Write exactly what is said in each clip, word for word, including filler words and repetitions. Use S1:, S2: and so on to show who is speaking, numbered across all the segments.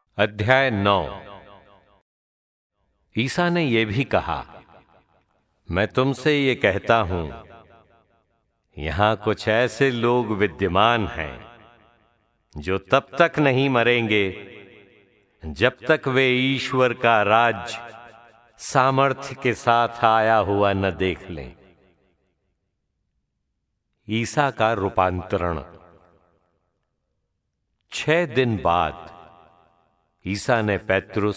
S1: अध्याय नौ। ईसा ने यह भी कहा, मैं तुमसे ये कहता हूं, यहां कुछ ऐसे लोग विद्यमान हैं जो तब तक नहीं मरेंगे जब तक वे ईश्वर का राज्य सामर्थ्य के साथ आया हुआ न देख लें। ईसा का रूपांतरण। छह दिन बाद ईसा ने पेत्रुस,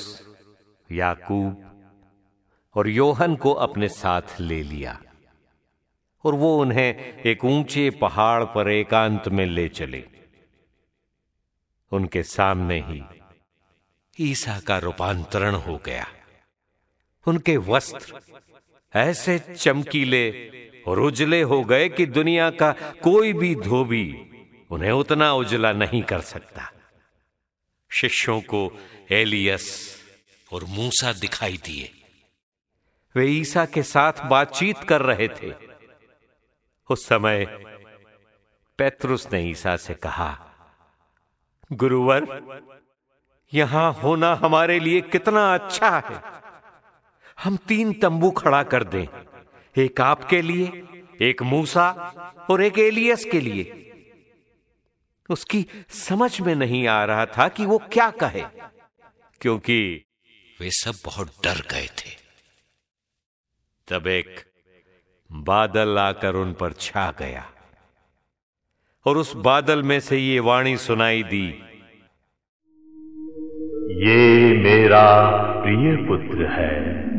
S1: याकूब और योहन को अपने साथ ले लिया और वो उन्हें एक ऊंचे पहाड़ पर एकांत में ले चले। उनके सामने ही ईसा का रूपांतरण हो गया। उनके वस्त्र ऐसे चमकीले और उजले हो गए कि दुनिया का कोई भी धोबी उन्हें उतना उजला नहीं कर सकता। शिष्यों को एलियस और मूसा दिखाई दिए। वे ईसा के साथ बातचीत कर रहे थे। उस समय पेत्रुस ने ईसा से कहा, गुरुवर, यहां होना हमारे लिए कितना अच्छा है। हम तीन तंबू खड़ा कर दें, एक आपके लिए, एक मूसा और एक एलियस के लिए। उसकी समझ में नहीं आ रहा था कि वो क्या कहे, क्योंकि वे सब बहुत डर गए थे। तब एक बादल आकर उन पर छा गया और उस बादल में से ये वाणी सुनाई दी,
S2: ये मेरा प्रिय पुत्र है,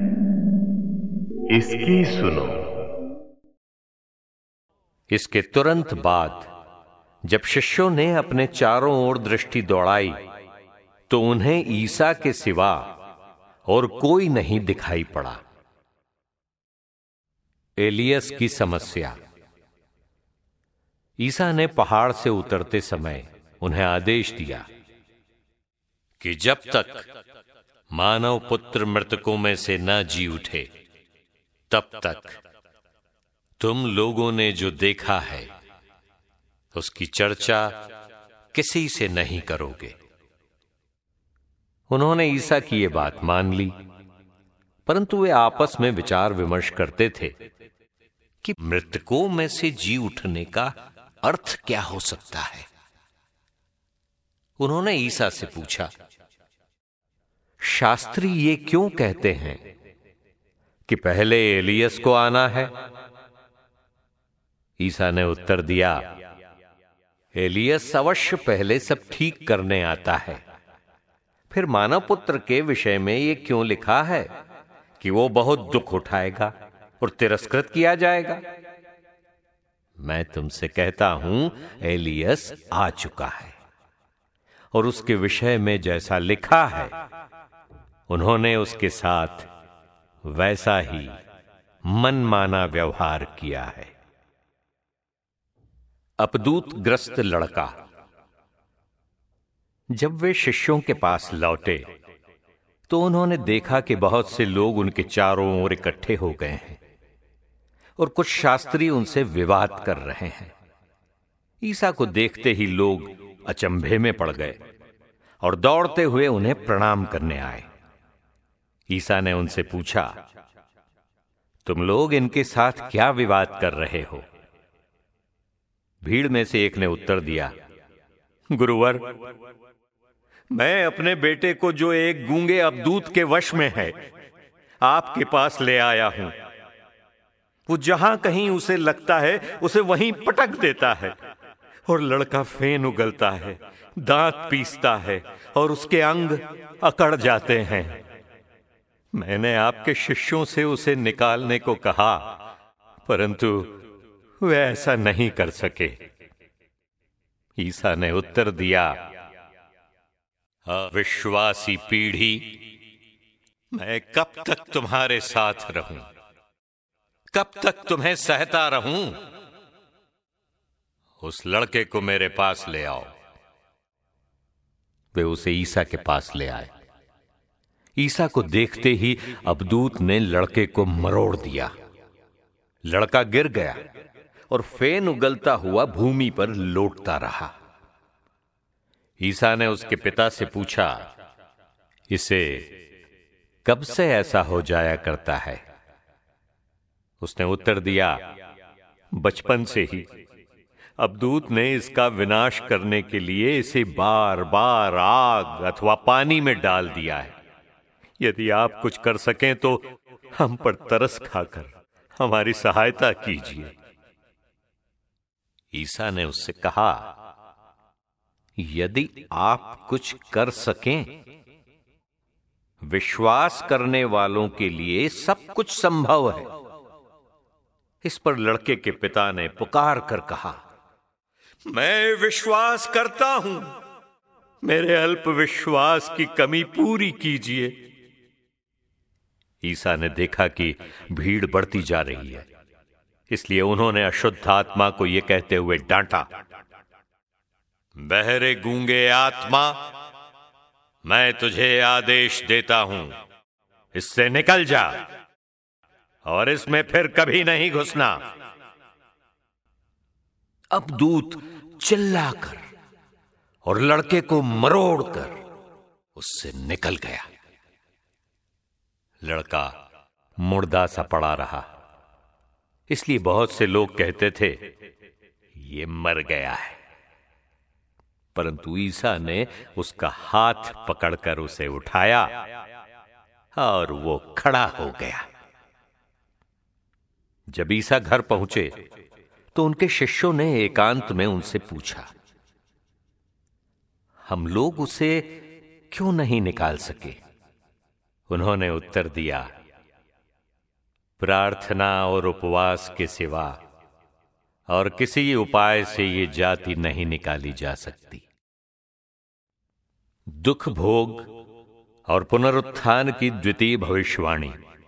S2: इसकी सुनो।
S1: इसके तुरंत बाद जब शिष्यों ने अपने चारों ओर दृष्टि दौड़ाई तो उन्हें ईसा के सिवा और कोई नहीं दिखाई पड़ा। एलियस की समस्या। ईसा ने पहाड़ से उतरते समय उन्हें आदेश दिया कि जब तक मानव पुत्र मृतकों में से न जी उठे तब तक तुम लोगों ने जो देखा है उसकी चर्चा किसी से नहीं करोगे। उन्होंने ईसा की यह बात मान ली, परंतु वे आपस में विचार विमर्श करते थे कि मृतकों में से जी उठने का अर्थ क्या हो सकता है। उन्होंने ईसा से पूछा, शास्त्री ये क्यों कहते हैं कि पहले एलियस को आना है? ईसा ने उत्तर दिया, एलियस अवश्य पहले सब ठीक करने आता है। फिर मानव पुत्र के विषय में यह क्यों लिखा है कि वो बहुत दुख उठाएगा और तिरस्कृत किया जाएगा? मैं तुमसे कहता हूं, एलियस आ चुका है और उसके विषय में जैसा लिखा है उन्होंने उसके साथ वैसा ही मनमाना व्यवहार किया है। अपदूत ग्रस्त लड़का। जब वे शिष्यों के पास लौटे तो उन्होंने देखा कि बहुत से लोग उनके चारों ओर इकट्ठे हो गए हैं और कुछ शास्त्री उनसे विवाद कर रहे हैं। ईसा को देखते ही लोग अचंभे में पड़ गए और दौड़ते हुए उन्हें प्रणाम करने आए। ईसा ने उनसे पूछा, तुम लोग इनके साथ क्या विवाद कर रहे हो? भीड़ में से एक ने उत्तर दिया, गुरुवर, मैं अपने बेटे को जो एक गूंगे अबदूत के वश में है आपके पास ले आया हूं। वो जहां कहीं उसे लगता है उसे वहीं पटक देता है और लड़का फेन उगलता है, दांत पीसता है और उसके अंग अकड़ जाते हैं। मैंने आपके शिष्यों से उसे निकालने को कहा, परंतु वे ऐसा नहीं कर सके। ईसा ने उत्तर दिया, अविश्वासी पीढ़ी, मैं कब तक तुम्हारे साथ रहूं? कब तक तुम्हें सहता रहूं? उस लड़के को मेरे पास ले आओ। वे उसे ईसा के पास ले आए। ईसा को देखते ही अबदूत ने लड़के को मरोड़ दिया। लड़का गिर गया और फेन उगलता हुआ भूमि पर लौटता रहा। ईसा ने उसके पिता से पूछा, इसे कब से ऐसा हो जाया करता है? उसने उत्तर दिया, बचपन से ही। अबदूत ने इसका विनाश करने के लिए इसे बार बार आग अथवा पानी में डाल दिया है। यदि आप कुछ कर सकें तो हम पर तरस खाकर हमारी सहायता कीजिए। ईसा ने उससे कहा, यदि आप कुछ कर सकें, विश्वास करने वालों के लिए सब कुछ संभव है। इस पर लड़के के पिता ने पुकार कर कहा, मैं विश्वास करता हूं, मेरे अल्प विश्वास की कमी पूरी कीजिए। ईसा ने देखा कि भीड़ बढ़ती जा रही है, इसलिए उन्होंने अशुद्ध आत्मा को यह कहते हुए डांटा, बहरे गूंगे आत्मा, मैं तुझे आदेश देता हूं, इससे निकल जा और इसमें फिर कभी नहीं घुसना। अब दूत चिल्लाकर और लड़के को मरोड़कर उससे निकल गया। लड़का मुर्दा सा पड़ा रहा, इसलिए बहुत से लोग कहते थे, ये मर गया है। परंतु ईसा ने उसका हाथ पकड़कर उसे उठाया और वो खड़ा हो गया। जब ईसा घर पहुंचे तो उनके शिष्यों ने एकांत में उनसे पूछा, हम लोग उसे क्यों नहीं निकाल सके? उन्होंने उत्तर दिया, प्रार्थना और उपवास के सिवा और किसी उपाय से ये जाति नहीं निकाली जा सकती। दुख भोग और पुनरुत्थान की द्वितीय भविष्यवाणी।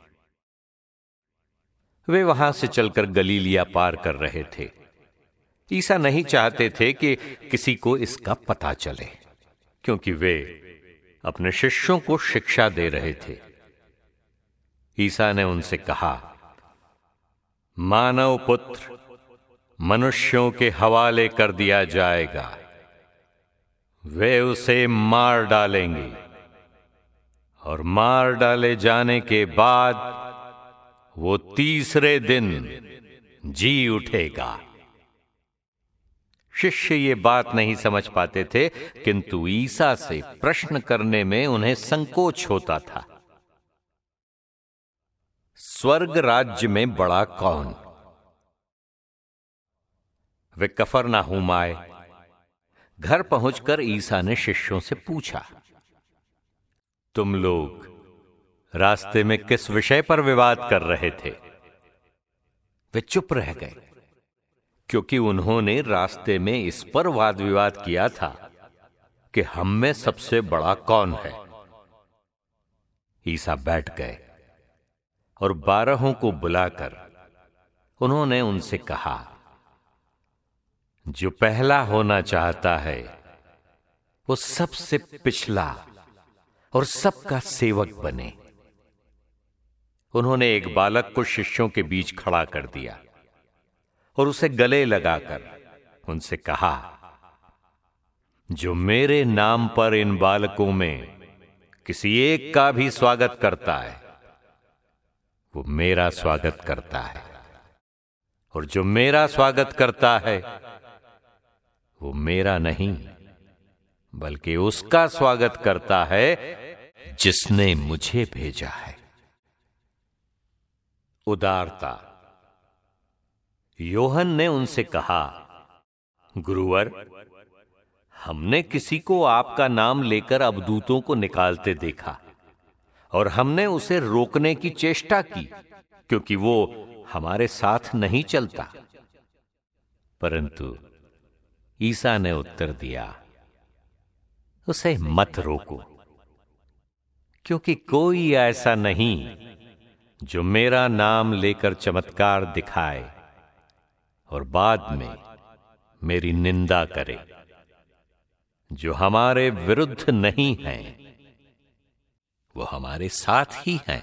S1: वे वहां से चलकर गलीलिया पार कर रहे थे। ईसा नहीं चाहते थे कि किसी को इसका पता चले, क्योंकि वे अपने शिष्यों को शिक्षा दे रहे थे। ईसा ने उनसे कहा, मानव पुत्र मनुष्यों के हवाले कर दिया जाएगा, वे उसे मार डालेंगे और मार डाले जाने के बाद वो तीसरे दिन जी उठेगा। शिष्य ये बात नहीं समझ पाते थे, किंतु ईसा से प्रश्न करने में उन्हें संकोच होता था। स्वर्ग राज्य में बड़ा कौन? वे कफरनाहूम आए। घर पहुंचकर ईसा ने शिष्यों से पूछा, तुम लोग रास्ते में किस विषय पर विवाद कर रहे थे? वे चुप रह गए, क्योंकि उन्होंने रास्ते में इस पर वाद विवाद किया था कि हम में सबसे बड़ा कौन है। ईसा बैठ गए और बारहों को बुलाकर उन्होंने उनसे कहा, जो पहला होना चाहता है वो सबसे पिछला और सबका सेवक बने। उन्होंने एक बालक को शिष्यों के बीच खड़ा कर दिया और उसे गले लगाकर उनसे कहा, जो मेरे नाम पर इन बालकों में किसी एक का भी स्वागत करता है वो मेरा स्वागत करता है, और जो मेरा स्वागत करता है वो मेरा नहीं बल्कि उसका स्वागत करता है जिसने मुझे भेजा है। उदारता। योहन ने उनसे कहा, गुरुवर, हमने किसी को आपका नाम लेकर अबदूतों को निकालते देखा और हमने उसे रोकने की चेष्टा की, क्योंकि वो हमारे साथ नहीं चलता। परंतु ईसा ने उत्तर दिया, उसे मत रोको, क्योंकि कोई ऐसा नहीं जो मेरा नाम लेकर चमत्कार दिखाए और बाद में मेरी निंदा करे। जो हमारे विरुद्ध नहीं हैं, वो हमारे साथ ही हैं।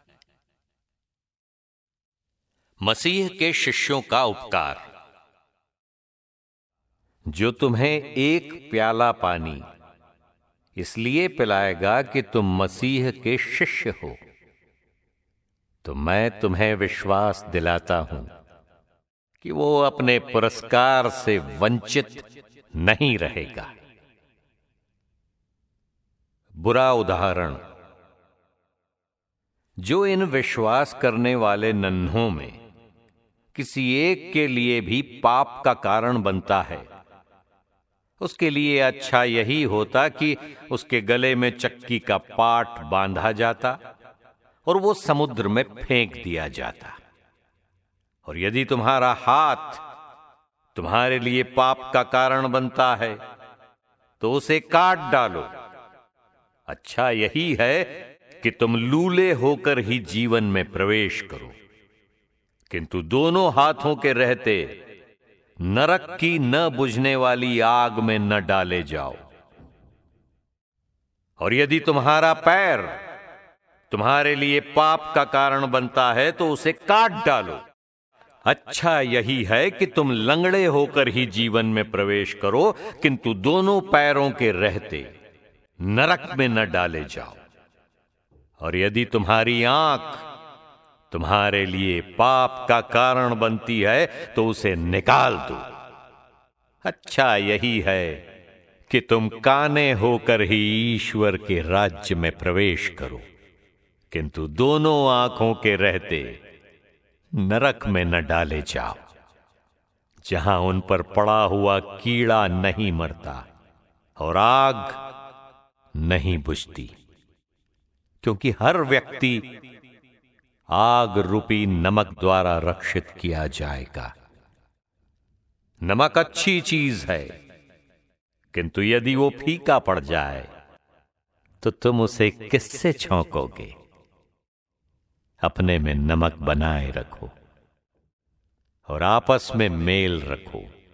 S1: मसीह के शिष्यों का उपकार। जो तुम्हें एक प्याला पानी इसलिए पिलाएगा कि तुम मसीह के शिष्य हो। तो मैं तुम्हें विश्वास दिलाता हूं कि वो अपने पुरस्कार से वंचित नहीं रहेगा। बुरा उदाहरण। जो इन विश्वास करने वाले नन्हों में किसी एक के लिए भी पाप का कारण बनता है, उसके लिए अच्छा यही होता कि उसके गले में चक्की का पाट बांधा जाता और वो समुद्र में फेंक दिया जाता। और यदि तुम्हारा हाथ तुम्हारे लिए पाप का कारण बनता है तो उसे काट डालो। अच्छा यही है कि तुम लूले होकर ही जीवन में प्रवेश करो, किंतु दोनों हाथों के रहते नरक की न बुझने वाली आग में न डाले जाओ। और यदि तुम्हारा पैर तुम्हारे लिए पाप का कारण बनता है तो उसे काट डालो। अच्छा यही है कि तुम लंगड़े होकर ही जीवन में प्रवेश करो, किंतु दोनों पैरों के रहते नरक में न डाले जाओ। और यदि तुम्हारी आंख तुम्हारे लिए पाप का कारण बनती है तो उसे निकाल दो। अच्छा यही है कि तुम काने होकर ही ईश्वर के राज्य में प्रवेश करो, किंतु दोनों आंखों के रहते नरक में न डाले जाओ, जहां उन पर पड़ा हुआ कीड़ा नहीं मरता और आग नहीं बुझती। क्योंकि हर व्यक्ति आग रूपी नमक द्वारा रक्षित किया जाएगा। नमक अच्छी चीज है, किंतु यदि वो फीका पड़ जाए तो तुम उसे किससे छौंकोगे? अपने में नमक बनाए रखो और आपस में मेल रखो।